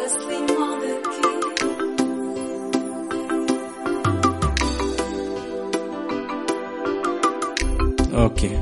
Okay.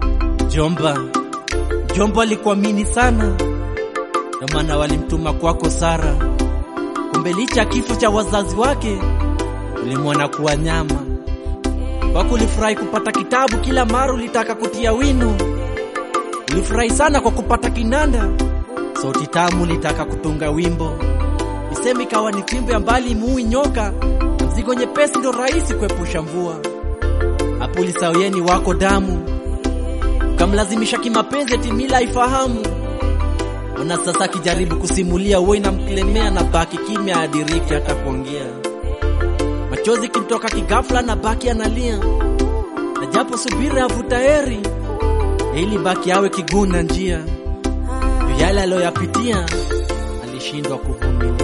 Jomba alikuamini sana, ndio maana walimtuma kwako Sara. Kumbe licha kifo cha wazazi wake ulimwona kuwa nyama. Kwako ulifurahi kupata kitabu, kila mara ulitaka kutia wino. Ulifurahi sana kwa kupata kinanda, sauti tamu ulitaka kutunga wimbo. Misemi kawa ni fimbo ya mbali muui nyoka, mzigo nyepesi ndo rahisi kuepusha mvua. Hapo ulisawieni wako damu, ukamlazimisha kimapenzi eti mila ifahamu. Ona sasa kijaribu kusimulia uwe na mklemea na baki kimya adiriki hata kuongea. Machozi kimtoka kigafla na baki analia, na japo subira avuta heri, ili baki awe kiguna njia. Yale aliyoyapitia alishindwa kuvumilia.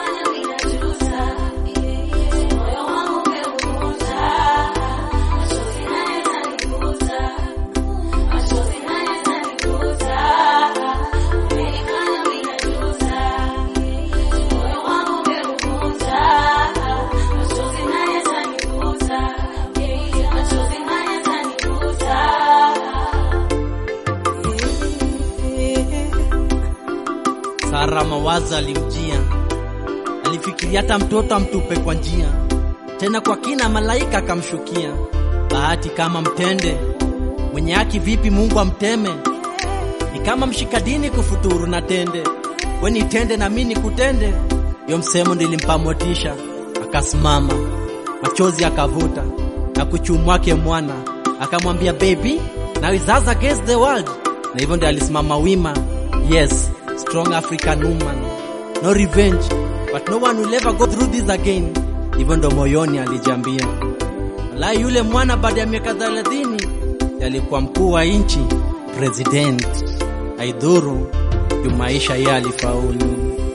Sara mawazo alimjia, alifikiria hata mtoto amtupe kwa njia. Tena kwa kina malaika akamshukia, bahati kama mtende, mwenye haki vipi Mungu amteme. Ni kama mshikadini kufuturu na tende, weni tende na mimi kutende. Yo msemo ndilimpa motisha, akasimama, machozi akavuta, na kuchumwake mwana akamwambia baby, now is us against the world. Na hivyo ndiye alisimama wima. Yes, strong African woman, no revenge, but no one will ever go through this again. Hivyo ndo moyoni alijambia. Wallahi yule mwana baada ya miaka 30 alikuwa mkuu wa nchi, president. Haidhuru yu maisha yeye alifaulu.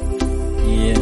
Yeah.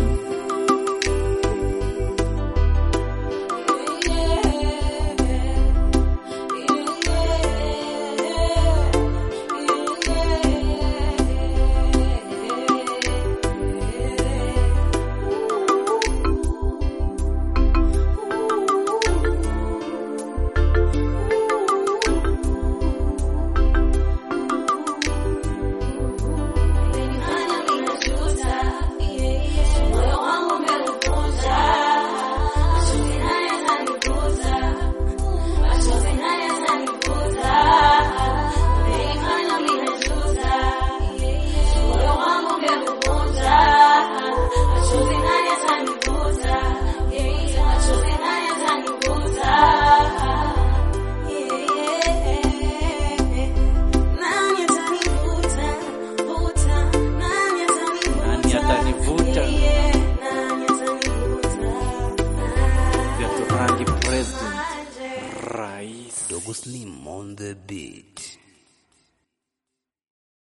Dogo Slim on the beat.